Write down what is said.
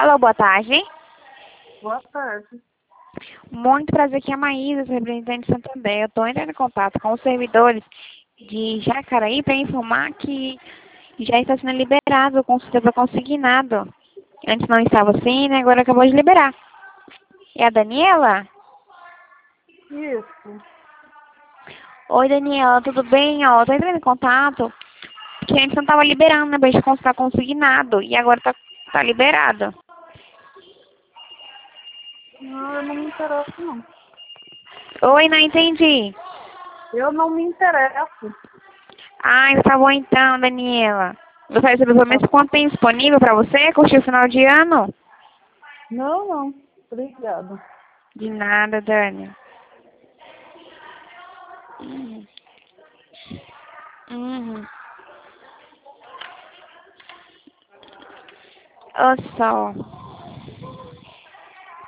Alô, boa tarde. Boa tarde. Muito prazer, aqui é a Maísa, representante de Santander. Eu estou entrando em contato com os servidores de Jacaraí para informar que já está sendo liberado o consulta para consignado. Antes não estava assim, né? Agora acabou de liberar. É a Daniela? Isso. Oi, Daniela, tudo bem? Ó, eu tô entrando em contato porque antes não estava liberando, né? Pra gente consultar consignado. E agora tá liberado. Não, eu não me interesso, não. Oi, não entendi. Eu não me interesso. Ah, tá bom então, Daniela. Você vai receber pelo menos quanto tem disponível para você curtir o final de ano? Não, não. Obrigada. De nada, Dani. Uhum. Uhum. Ô, sol.